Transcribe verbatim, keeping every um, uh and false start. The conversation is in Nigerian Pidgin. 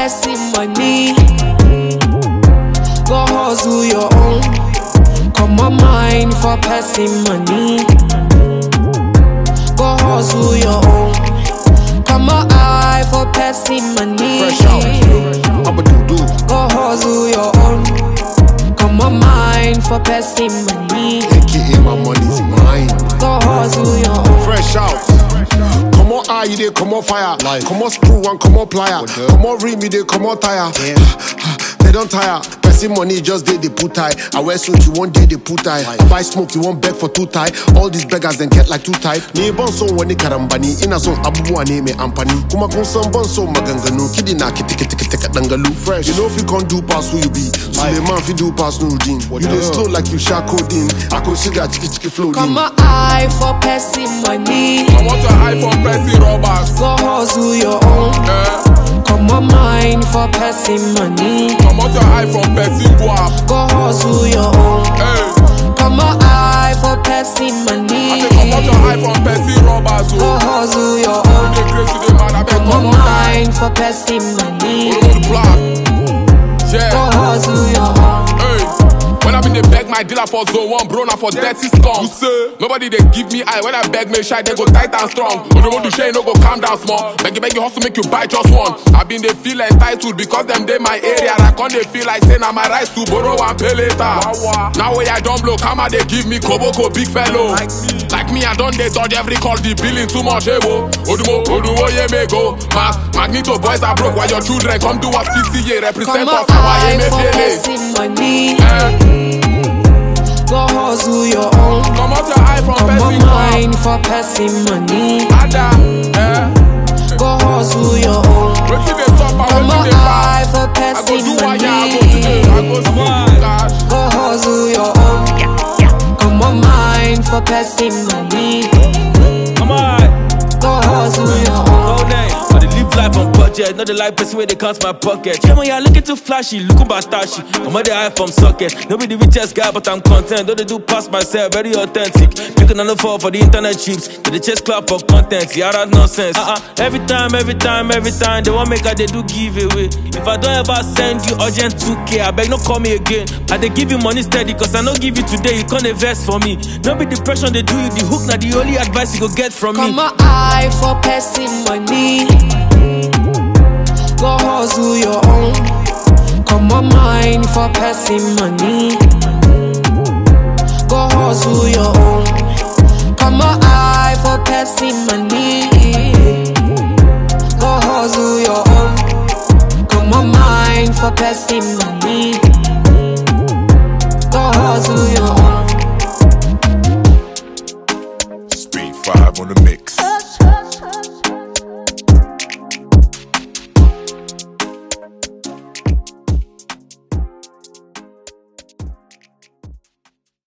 person money. Go hustle your own. Come on mine for person money. Go hustle your own. Come on eye for person money. Fresh out, I'ma do do. Go hustle your own. Come on mine for person money. A K A my money's mine. Go hustle your own. Fresh out. Come on, eye, you dey come on fire. Life. Come on, screw and come on plier. Come on, ring me, they come on tire. Yeah. They don't tire. Person money just they they put tie. I wear suit, you one day they put tie. I buy smoke, you won't beg for two tie. All these beggars then get like two type. Ni bonso wani karambani. Ina son abubu aneme ampani. Kuma kun son bonso maganganu. Kidi na kiti kiti kiti kadangalu. Fresh. You know if you can't do pass who you be. Suleiman if you do pass Nuruddin. You dey slow like you shark coding. I consider chiki chiki flow. Come on eye for person money. I want your eye for pressing robbers. Go hustle your own. Yeah. Come on mine for person money. I want your eye from pressing guap. Go hustle your own. Hey. Come on eye for person I money. say come out your eye from pressing robbers. Go Oh, hustle your they own. crazy, they mad. I bet Come come on on die. mine for person money. All over the block. Go Yeah. hustle your own. Hey. When I been they beg my dealer for zone one, bro, now for dirty scum. You say nobody they give me eye. When I beg me shy, they go tight and strong. When you want to share, no go calm down small. Beg you, beg you, hustle make you buy just one. I been they feel entitled because them they my area. I can't they feel like saying I'm my rights to borrow and pay later. Now when I don't blow, come out they give me koboko big fellow. Like me, like me I don't they dodge every call. The billing too much, hey wo. Odumo, odumo ye me go. Ma, Magneto boys are broke while your children come do us P C A represent Come us. on How I eye me for feel it. person money. Eh. Go hustle your own. Come out your eye from Come on pressing guap. mine for person money. Ada, eh. Go hustle your own. Wetin dey sup and Come wetin on dey pass? eye for I go person do wire, I money. go today, I go see cash. Go hustle your own. Come on mine for person money. Come on, Go hustle your own. whole name. I dey live life on budget, not the life person where they count my pocket. Yeah, man, you're looking too flashy, looking batashi. I'm on the eye from socket. No be the richest guy, but I'm content. Don't they do pass myself, very authentic. Picking on the fall for the internet chips. They dey chase club for content, yeah, that nonsense. Uh-uh. Every time, every time, every time, they want make a they do giveaway. If I don't ever send you urgent two K, I beg no call me again. I they give you money steady, cause I no give you today, you can't invest for me. No be depression, they do you the hook, now the only advice you go get from me. Come on eye for person money. Go hustle your own. Come on mine for person money. Go hustle your own. Come on eye for person money.